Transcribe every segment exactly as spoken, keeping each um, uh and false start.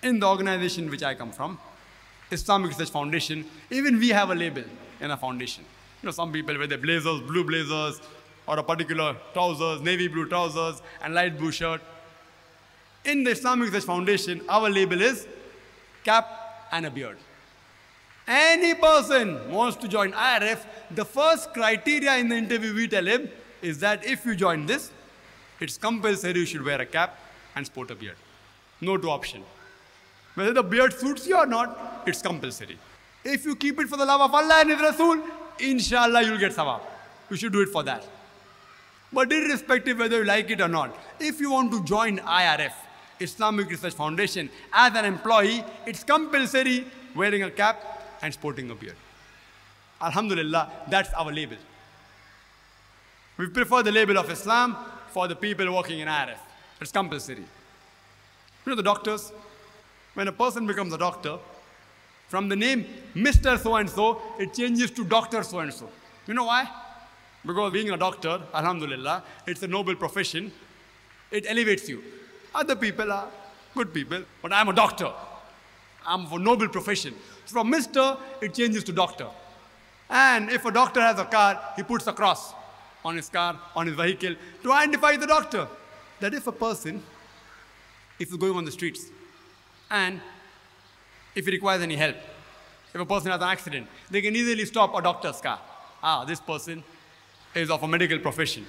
In the organization which I come from, Islamic Research Foundation, even we have a label in our foundation. You know, some people wear their blazers, blue blazers, or a particular trousers, navy blue trousers, and light blue shirt. In the Islamic Research Foundation, our label is cap and a beard. Any person wants to join I R F, the first criteria in the interview we tell him is that if you join this, it's compulsory you should wear a cap and sport a beard. No two option. Whether the beard suits you or not, it's compulsory. If you keep it for the love of Allah and His Rasul, inshallah you'll get sawab. You should do it for that. But irrespective whether you like it or not, if you want to join I R F, Islamic Research Foundation, as an employee, it's compulsory wearing a cap and sporting a beard. Alhamdulillah, that's our label. We prefer the label of Islam for the people working in I R F. It's compulsory. You know the doctors? When a person becomes a doctor, from the name Mister So-and-so, it changes to Doctor So-and-so. You know why? Because being a doctor, alhamdulillah, it's a noble profession. It elevates you. Other people are good people, but I'm a doctor. I'm for noble profession. So from Mister, it changes to Doctor. And if a doctor has a car, he puts a cross on his car, on his vehicle, to identify the doctor. That if a person, if he's going on the streets, and if he requires any help, if a person has an accident, they can easily stop a doctor's car. Ah, this person is of a medical profession.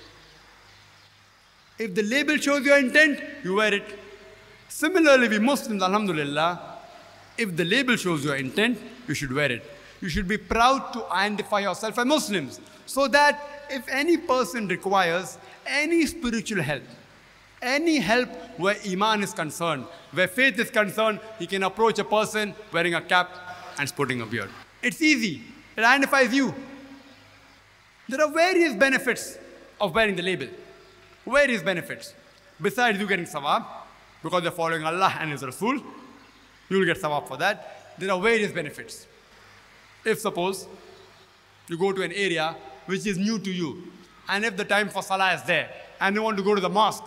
If the label shows your intent, you wear it. Similarly, we Muslims, alhamdulillah, if the label shows your intent, you should wear it. You should be proud to identify yourself as Muslims, so that if any person requires any spiritual help, any help where Iman is concerned, where faith is concerned, he can approach a person wearing a cap and sporting a beard. It's easy. It identifies you. There are various benefits of wearing the label. Various benefits. Besides you getting sawab, because you're following Allah and His Rasul, you will get sawab for that. There are various benefits. If suppose you go to an area which is new to you, and if the time for salah is there, and you want to go to the mosque,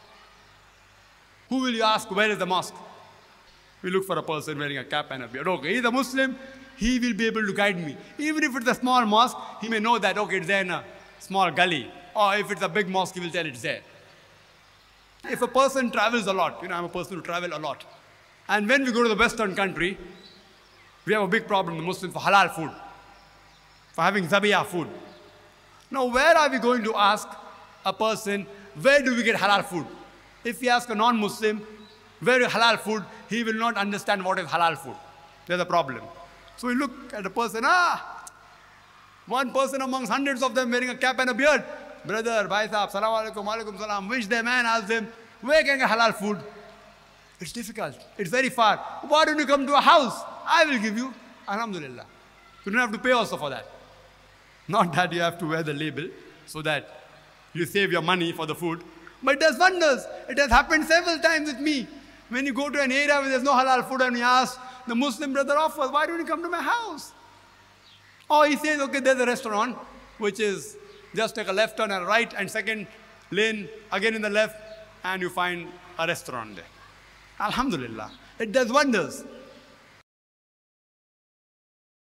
who will you ask, where is the mosque? We look for a person wearing a cap and a beard. Okay, he's a Muslim, he will be able to guide me. Even if it's a small mosque, he may know that, okay, it's there in a small gully. Or if it's a big mosque, he will tell it's there. If a person travels a lot, you know, I'm a person who travels a lot. And when we go to the Western country, we have a big problem, the Muslims, for halal food, for having zabiyah food. Now, where are we going to ask a person, where do we get halal food? If we ask a non-Muslim, where is halal food, he will not understand what is halal food. There's a problem. So we look at a person, ah, one person amongst hundreds of them wearing a cap and a beard. Brother, bhai sahab, salam alaikum, alaikum salam, wish them and ask them, where can I get halal food? It's difficult. It's very far. Why don't you come to a house? I will give you. Alhamdulillah. You don't have to pay also for that. Not that you have to wear the label so that you save your money for the food. But it does wonders. It has happened several times with me. When you go to an area where there's no halal food and you ask the Muslim brother offers, why don't you come to my house? Or he says, okay, there's a restaurant, which is just take a left turn and a right, and second lane again in the left, and you find a restaurant there. Alhamdulillah. It does wonders.